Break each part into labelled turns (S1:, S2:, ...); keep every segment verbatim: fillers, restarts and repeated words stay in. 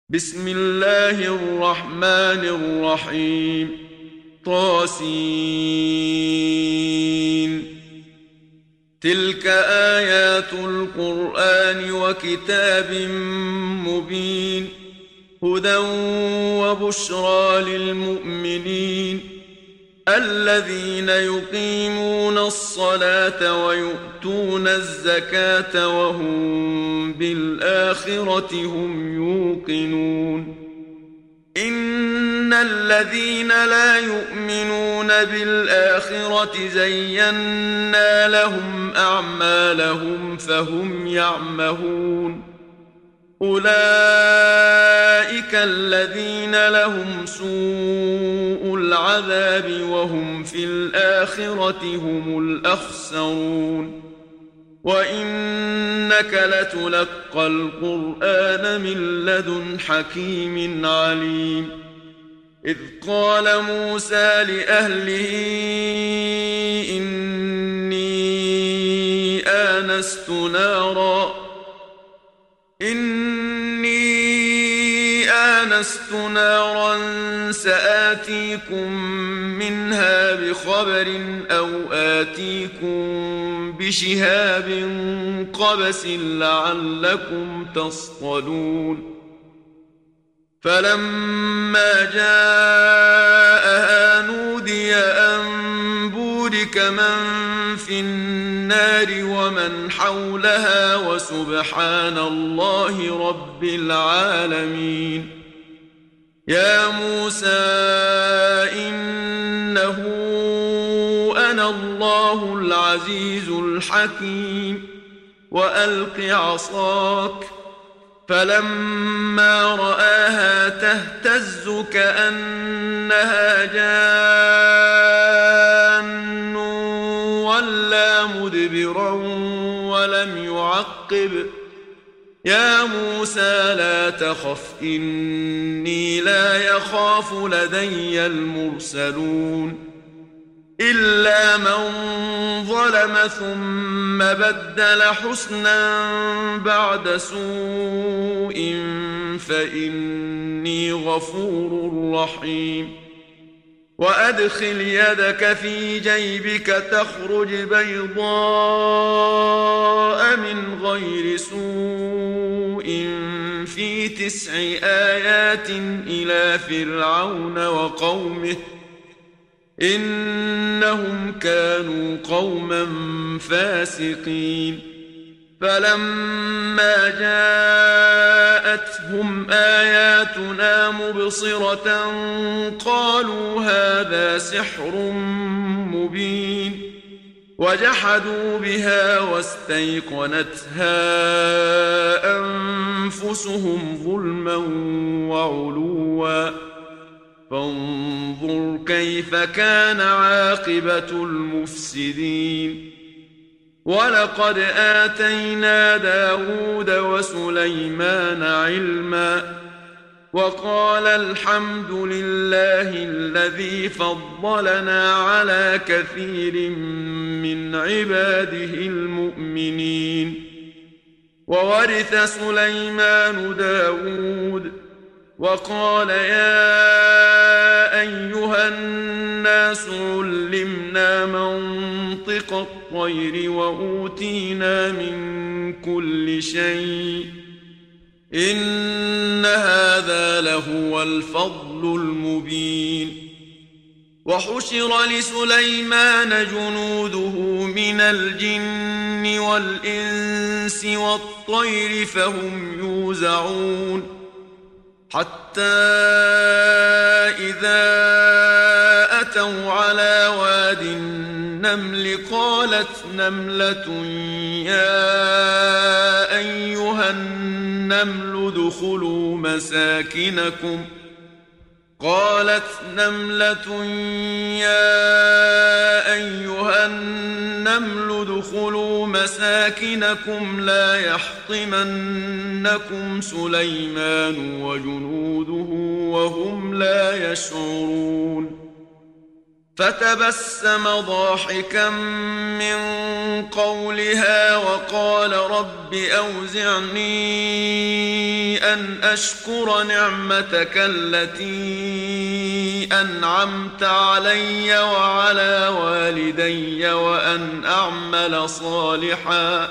S1: بسم الله الرحمن الرحيم. طاسين. تلك آيات القرآن وكتاب مبين، هدى وبشرى للمؤمنين الذين يقيمون الصلاة ويؤتون الزكاة وهم بالآخرة هم يوقنون. إن الذين لا يؤمنون بالآخرة زينا لهم أعمالهم فهم يعمهون. أولئك الذين لهم سوء العذاب وهم في الآخرة هم الأخسرون. وإنك لتلقى القرآن من لدن حكيم عليم. إذ قال موسى لأهله إني آنست نارا إني آنست نارا سآتيكم منها بخبر أو آتيكم بشهاب قبس لعلكم تصطلون. فلما جاءها نودي أن بورك من في النار ومن حولها وسبحان الله رب العالمين. يا موسى إنه أنا الله العزيز الحكيم وألق عصاك. فلما رآها تهتز كأنها جان ولا مدبرا ولم يعقب. يا موسى لا تخف إني لا يخاف لدي المرسلون. إلا من ظلم ثم بدل حسنا بعد سوء فإني غفور رحيم. وأدخل يدك في جيبك تخرج بيضاء من غير سوء في تسع آيات إلى فرعون وقومه إنهم كانوا قوما فاسقين. فلما جاءتهم آياتنا مبصرة قالوا هذا سحر مبين، وجحدوا بها واستيقنتها أنفسهم ظلما وعلوا. فانظر كيف كان عاقبة المفسدين. ولقد آتينا داود وسليمان علما وقال الحمد لله الذي فضلنا على كثير من عباده المؤمنين. وورث سليمان داود وقال يا أيها الناس علمنا منطق الطير وأوتينا من كل شيء إن هذا لهو الفضل المبين. وحشر لسليمان جنوده من الجن والإنس والطير فهم يوزعون. حتى إذا أتوا على واد النمل قالت نملة يا أيها النمل ادخلوا مساكنكم قالت نملة يا أيها النمل ادخلوا مساكنكم لا يحطمنكم سليمان وجنوده وهم لا يشعرون. فتبسم ضاحكا من قولها وقال رب أوزعني أن أشكر نعمتك التي أنعمت علي وعلى والدي وأن أعمل صالحا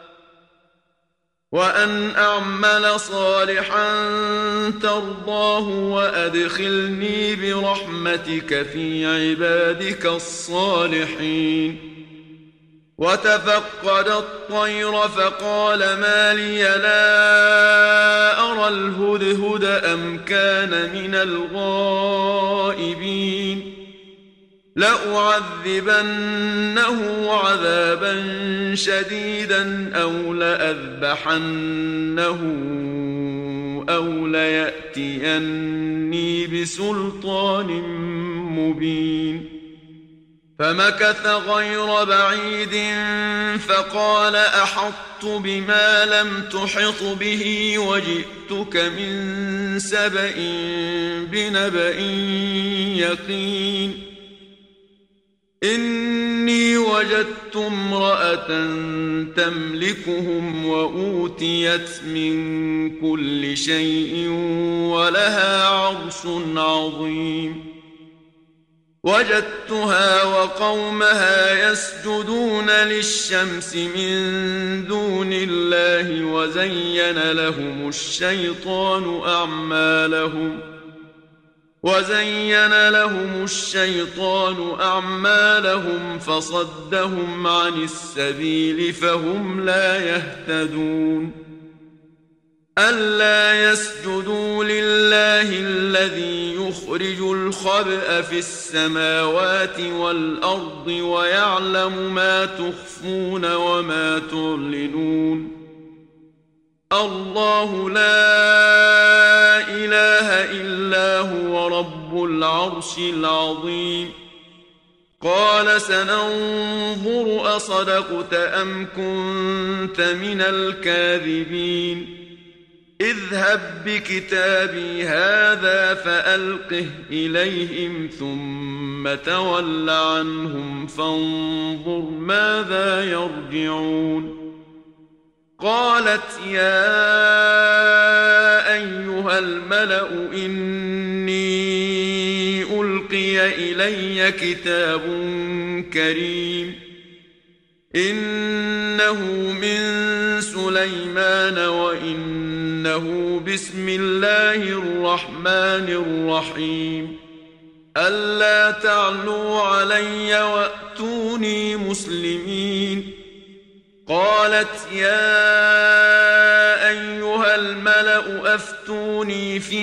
S1: وأن أعمل صالحا ترضاه وأدخلني برحمتك في عبادك الصالحين. وتفقد الطير فقال ما لي لا أرى الهدهد أم كان من الغائبين لأعذبنه عذابا شديدا أو لأذبحنه أو ليأتيني بسلطان مبين. فمكث غير بعيد فقال أحطت بما لم تحط به وجئتك من سبأ بنبأ يقين. إني وجدت امرأة تملكهم وأوتيت من كل شيء ولها عرش عظيم. وجدتها وقومها يسجدون للشمس من دون الله وزين لهم الشيطان أعمالهم وزين لهم الشيطان أعمالهم فصدهم عن السبيل فهم لا يهتدون. ألا يسجدوا لله الذي يخرج الخبأ في السماوات والأرض ويعلم ما تخفون وما تعلنون. الله لا إله إلا هو رب العرش العظيم. قال سننظر أصدقت أم كنت من الكاذبين. اذهب بكتابي هذا فألقه إليهم ثم تول عنهم فانظر ماذا يرجعون. قالت يا أيها الملأ إني ألقي إلي كتاب كريم إنه من سليمان وإنه بسم الله الرحمن الرحيم. ألا تعلوا علي وأتوني مسلمين. قالت يا أيها الملأ أفتوني في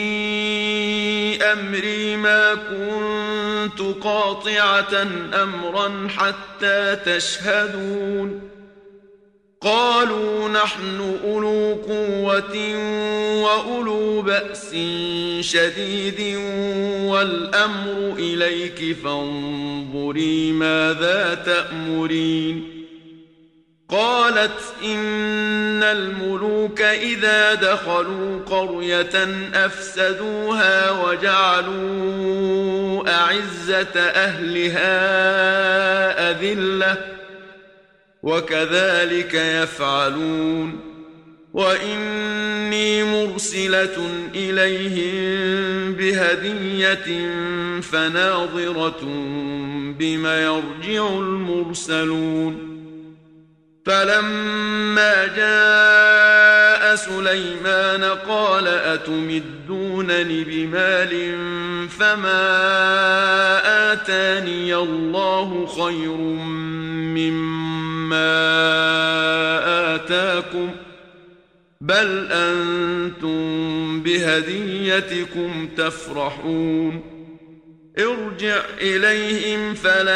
S1: أمري ما كنت قاطعة أمرا حتى تشهدون. قالوا نحن أولو قوة وأولو بأس شديد والأمر إليك فانظري ماذا تأمرين. قالت إن الملوك إذا دخلوا قرية أفسدوها وجعلوا أعزة أهلها أذلة وكذلك يفعلون. وإني مرسلة إليهم بهدية فناظرة بما يرجع المرسلون. فلما جاء سليمان قال أتمدونني بمال فما آتاني الله خير مما آتاكم بل أنتم بهديتكم تفرحون. ارجع إليهم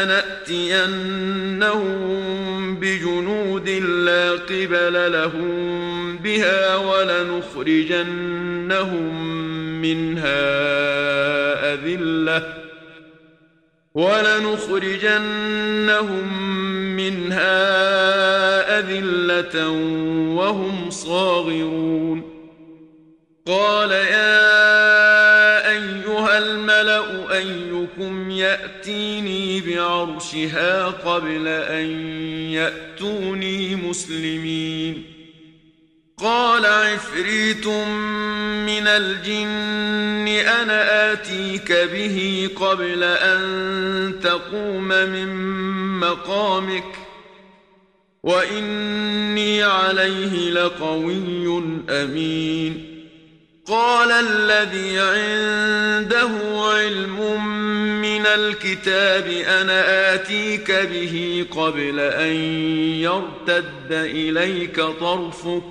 S1: فلنأتينهم بجنود لا قبل لهم بها ولنخرجنهم منها أذلة ولنخرجنهم منها أذلة وهم صاغرون. قال يا أيها الملأ أيكم يأتيني بعرشها قبل أن يأتوني مسلمين. قال عفريت من الجن أنا آتيك به قبل أن تقوم من مقامك وإني عليه لقوي أمين. قال الذي عنده علم من الكتاب أنا آتيك به قبل أن يرتد إليك طرفك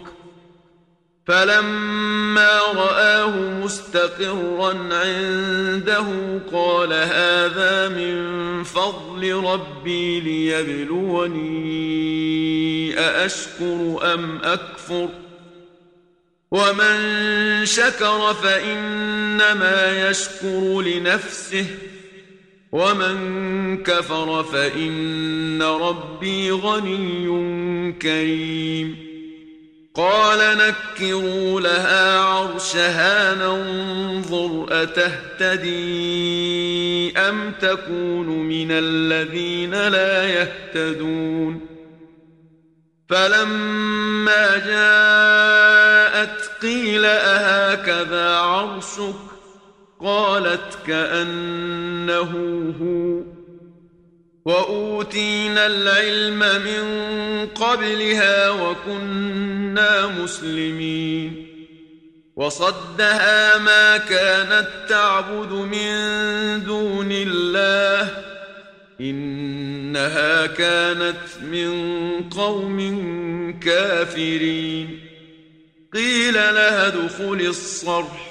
S1: فلما رآه مستقرا عنده قال هذا من فضل ربي ليبلوني أأشكر أم أكفر ومن شكر فإنما يشكر لنفسه ومن كفر فإن ربي غني كريم. قال نكروا لها عرشها ننظر أتهتدي أم تكون من الذين لا يهتدون. فلما جاءت قيل أهكذا عرشك قالت كأنه هو وأوتينا العلم من قبلها وكنا مسلمين. وصدها ما كانت تعبد من دون الله إنها كانت من قوم كافرين. قيل لها ادخل الصرح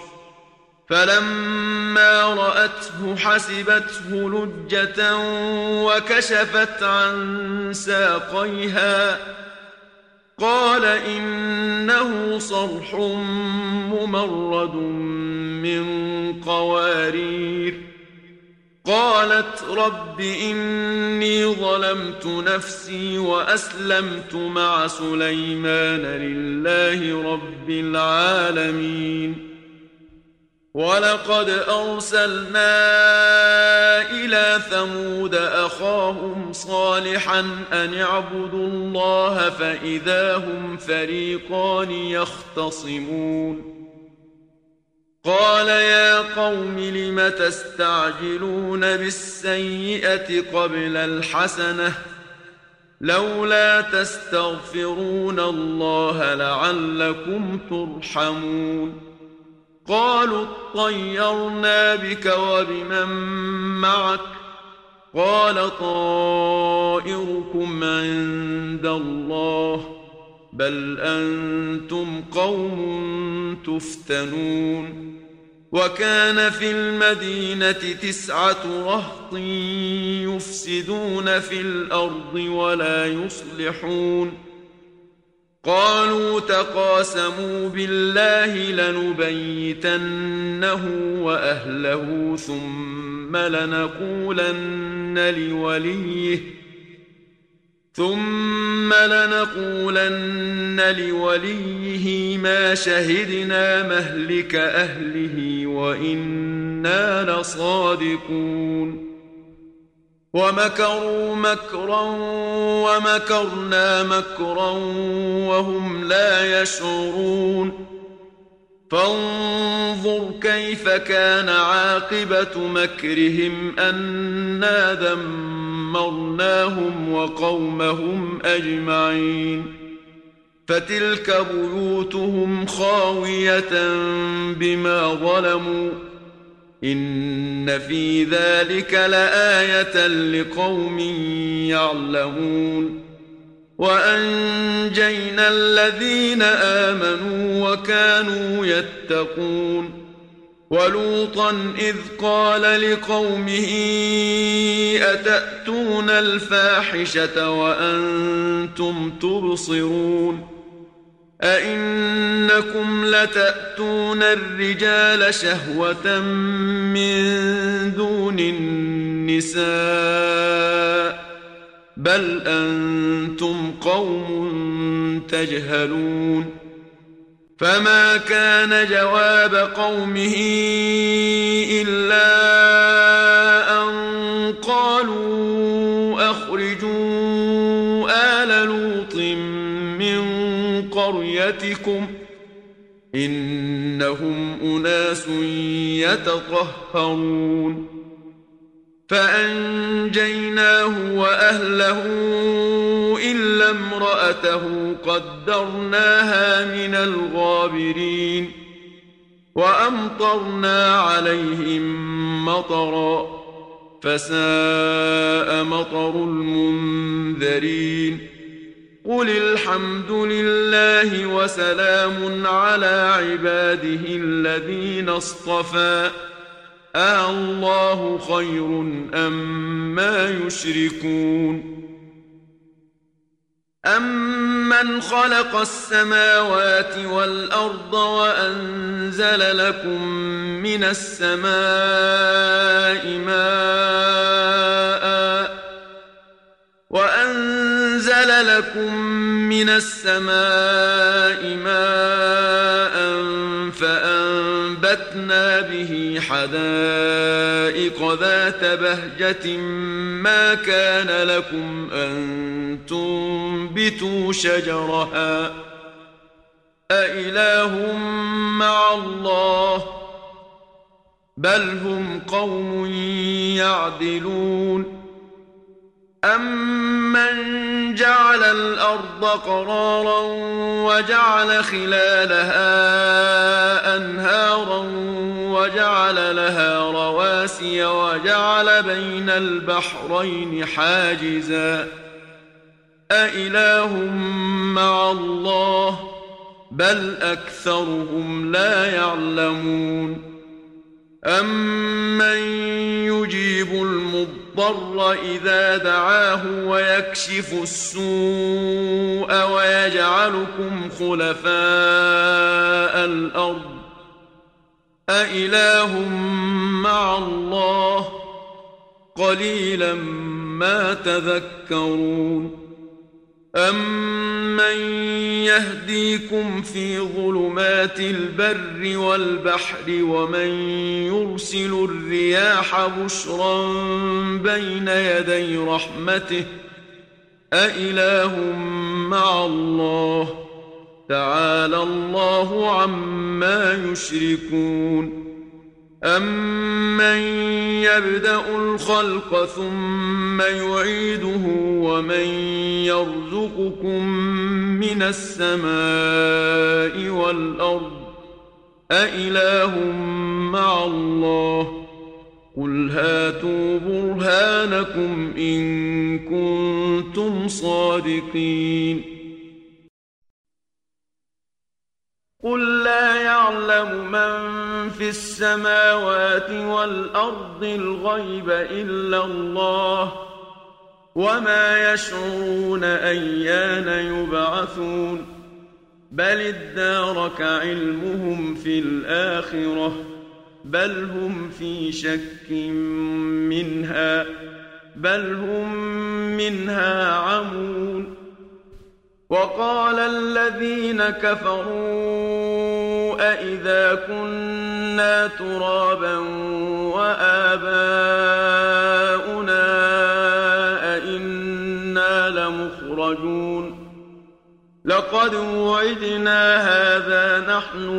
S1: فلما رأته حسبته لجة وكشفت عن ساقيها قال إنه صرح ممرد من قوارير. قالت رب إني ظلمت نفسي وأسلمت مع سليمان لله رب العالمين. ولقد أرسلنا إلى ثمود أخاهم صالحا أن اعبدوا الله فإذا هم فريقان يختصمون. قال يا قوم لم تستعجلون بالسيئة قبل الحسنة لولا تستغفرون الله لعلكم ترحمون. قالوا اطيرنا بك وبمن معك قال طائركم عند الله بل أنتم قوم تفتنون. وكان في المدينة تسعة رهط يفسدون في الأرض ولا يصلحون. قالوا تقاسموا بالله لنبيتنه وأهله ثم لنقولن لوليه ثم لنقولن لوليه ما شهدنا مهلك أهله وإنا لصادقون. ومكروا مكرا ومكرنا مكرا وهم لا يشعرون. فانظر كيف كان عاقبة مكرهم أنا دمرناهم وقومهم أجمعين. فتلك بيوتهم خاوية بما ظلموا إن في ذلك لآية لقوم يعلمون. وأنجينا الذين آمنوا وكانوا يتقون. ولوطا إذ قال لقومه أتأتون الفاحشة وأنتم تبصرون أئنكم لتأتون الرجال شهوة من دون النساء بل أنتم قوم تجهلون. فما كان جواب قومه إلا أن قالوا أخرجوا آل لوط من قريتكم إنهم أناس يتطهرون فأنجيناه وأهله إلا امرأته قدرناها من الغابرين وأمطرنا عليهم مطرا فساء مطر المنذرين قل الحمد لله وسلام على عباده الذين اصطفى أَاللَّهُ خَيْرٌ أَمَّا يُشْرِكُونَ أَمَّنْ خَلَقَ السَّمَاوَاتِ وَالْأَرْضَ وَأَنزَلَ لَكُم مِّنَ السَّمَاءِ مَاءً وَأَنزَلَ لَكُم مِّنَ السَّمَاءِ مَاءً فأنبتنا به حدائق ذات بهجة ما كان لكم أن تنبتوا شجرها أإله مع الله بل هم قوم يعدلون أَمَّنْ جَعَلَ الْأَرْضَ قَرَارًا وَجَعَلَ خِلَالَهَا أَنْهَارًا وَجَعَلَ لَهَا رَوَاسِيَ وَجَعَلَ بَيْنَ الْبَحْرَيْنِ حَاجِزًا أَإِلَٰهٌ مَّعَ اللَّهِ بَلْ أَكْثَرُهُمْ لَا يَعْلَمُونَ أَمَّن يُجِيبُ الْمُضْطَرَّ إِذَا دَعَاهُ وَيَكْشِفُ السُّوءَ وَيَجْعَلُكُمْ خُلَفَاءَ الْأَرْضِ أَإِلَٰهٌ مَّعَ اللَّهِ قَلِيلًا مَّا تَذَكَّرُونَ أَمَّن يَهْدِيكُمْ فِي ظُلُمَاتِ الْبَرِّ وَالْبَحْرِ وَمَن يُرْسِلُ الرِّيَاحَ بُشْرًا بَيْنَ يَدَيْ رَحْمَتِهِ أَإِلَٰهٌ مَّعَ اللَّهِ تَعَالَى اللَّهُ عَمَّا يُشْرِكُونَ أَمَّن يَبْدَأُ الْخَلْقَ ثُمَّ يُعِيدُهُ وَمَن يَرْزُقُكُم مِّنَ السَّمَاءِ وَالْأَرْضِ أَإِلَٰهٌ مَّعَ اللَّهِ قُلْ هَاتُوا بُرْهَانَكُمْ إِن كُنتُمْ صَادِقِينَ قُل لَّا يَعْلَمُ مَن فِي السَّمَاوَاتِ وَالْأَرْضِ الْغَيْبَ إِلَّا اللَّهُ وَمَا يَشْعُرُونَ أَيَّانَ يُبْعَثُونَ بَلِ ادَّارَكَ عِلْمُهُمْ فِي الْآخِرَةِ بَلْ هُمْ فِي شَكٍّ مِّنْهَا بَلْ هُم مِّنْهَا عَمُونَ وَقَالَ الَّذِينَ كَفَرُوا أَإِذَا كُنَّا تُرَابًا وَآبَاؤُنَا أَإِنَّا لَمُخْرَجُونَ لَقَدْ وُعِدْنَا هَٰذَا نَحْنُ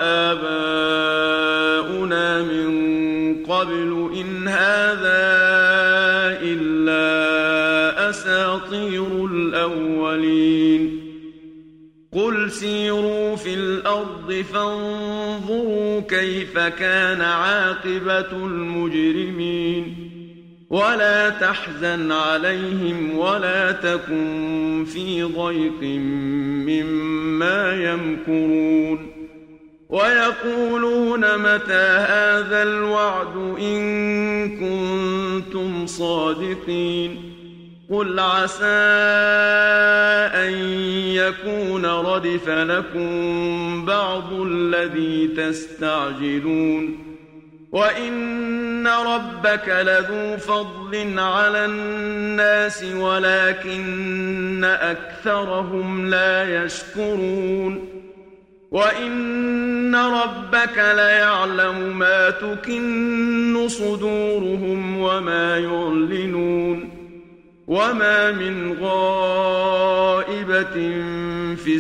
S1: وَآبَاؤُنَا مِن قَبْلُ إِنْ هَٰذَا إِلَّا أَسَاطِيرُ الْأَوَّلِينَ قُلْ سِيرُوا فِي الْأَرْضِ فَانظُرُوا كَيْفَ كَانَ عَاقِبَةُ الْمُجْرِمِينَ وَلَا تَحْزَنْ عَلَيْهِمْ وَلَا تَكُن فِي ضَيْقٍ مِّمَّا يَمْكُرُونَ وَيَقُولُونَ مَتَىٰ هَٰذَا الْوَعْدُ إِن كُنتُمْ صَادِقِينَ قُلْ عَسَىٰ أَن يَكُونَ رَدِفَ لَكُم بَعْضُ الَّذِي تَسْتَعْجِلُونَ وَإِنَّ رَبَّكَ لَذُو فَضْلٍ عَلَى النَّاسِ وَلَٰكِنَّ أَكْثَرَهُمْ لَا يَشْكُرُونَ وَإِنَّ رَبَّكَ لَيَعْلَمُ مَا تُكِنُّ صُدُورُهُمْ وَمَا يُعْلِنُونَ وما من غائبة في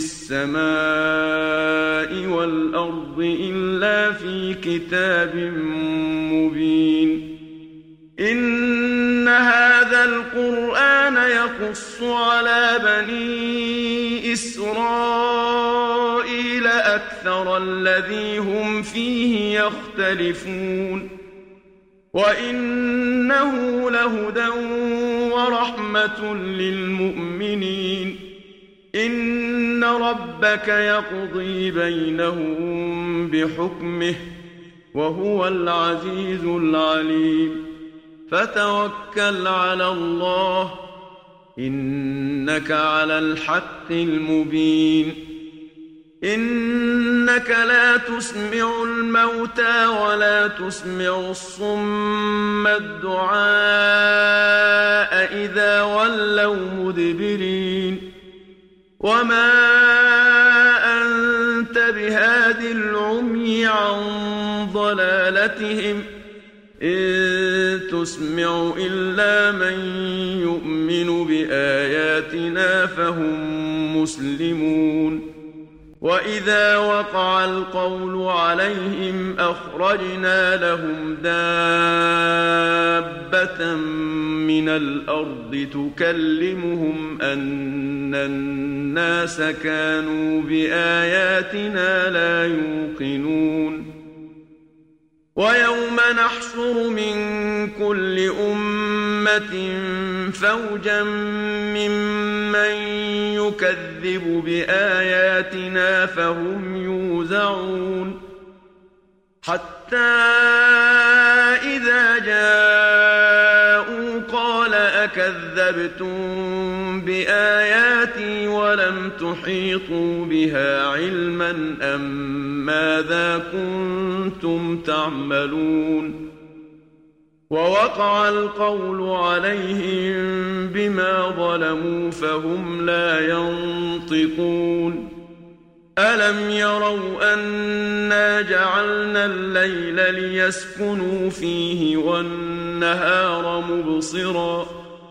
S1: السماء والأرض إلا في كتاب مبين. إن هذا القرآن يقص على بني إسرائيل أكثر الذي هم فيه يختلفون، وإنه لهدى ورحمة للمؤمنين. إن ربك يقضي بينهم بحكمه وهو العزيز العليم. فتوكل على الله إنك على الحق المبين. إنك لا تسمع الموتى ولا تسمع الصم الدعاء إذا ولوا مدبرين. وما أنت بهاد العمي عن ضلالتهم إن تسمع إلا من يؤمن بآياتنا فهم مسلمون. وإذا وقع القول عليهم أخرجنا لهم دابة من الأرض تكلمهم أن الناس كانوا بآياتنا لا يوقنون. ويوم نحشر من كل أمة فوجا ممن يكذب بآياتنا فهم يوزعون. حتى إذا جاءوا قال أكذبتم بآياتي ولم تحيطوا بها علما أم ماذا كنتم تعملون. ووقع القول عليهم بما ظلموا فهم لا ينطقون. ألم يروا أنا جعلنا الليل ليسكنوا فيه والنهار مبصرا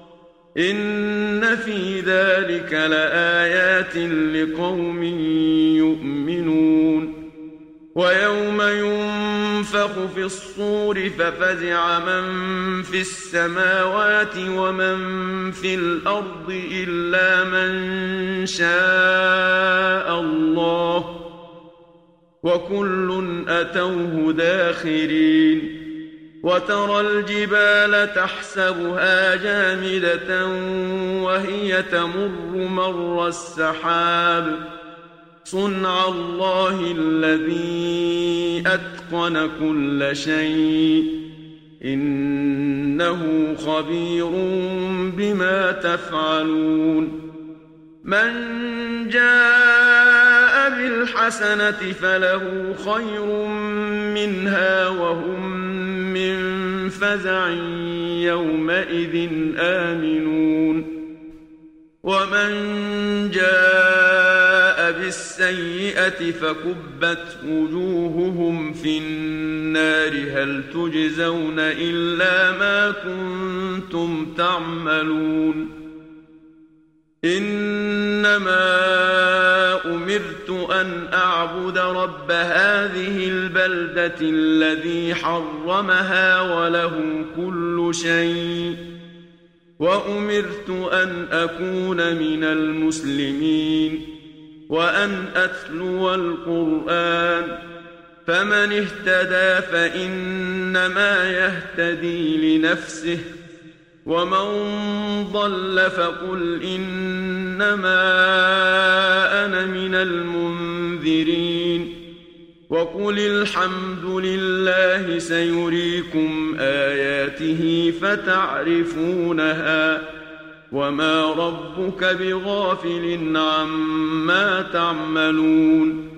S1: إن في ذلك لآيات لقوم يؤمنون. ويوم ينفخ في الصور ففزع من في السماوات ومن في الأرض إلا من شاء الله وكل أتوه داخرين. وترى الجبال تحسبها جامدة وهي تمر مر السحاب صنع الله الذي أتقن كل شيء إنه خبير بما تفعلون. من جاء بالحسنة فله خير منها وهم من فزع يومئذ آمنون. ومن جاء بالسيئة فكبت وجوههم في النار هل تجزون إلا ما كنتم تعملون. إنما أمرت أن أعبد رب هذه البلدة الذي حرمها وله كل شيء وأمرت أن أكون من المسلمين وأن أتلو القرآن فمن اهتدى فإنما يهتدي لنفسه ومن ضل فقل إنما أنا من المنذرين. وقل الحمد لله سيريكم آياته فتعرفونها وما ربك بغافل عما تعملون.